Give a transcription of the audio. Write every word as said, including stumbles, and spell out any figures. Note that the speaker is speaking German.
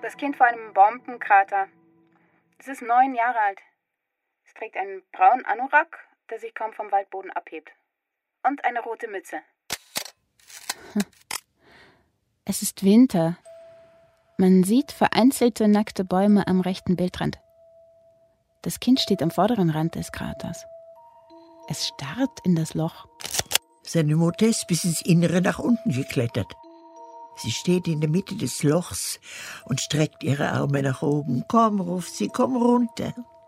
Das Kind vor einem Bombenkrater. Es ist neun Jahre alt. Es trägt einen braunen Anorak, der sich kaum vom Waldboden abhebt. Und eine rote Mütze. Es ist Winter. Man sieht vereinzelte nackte Bäume am rechten Bildrand. Das Kind steht am vorderen Rand des Kraters. Es starrt in das Loch. Seine Mutter ist bis ins Innere nach unten geklettert. Sie steht in der Mitte des Lochs und streckt ihre Arme nach oben. Komm, ruft sie, komm runter.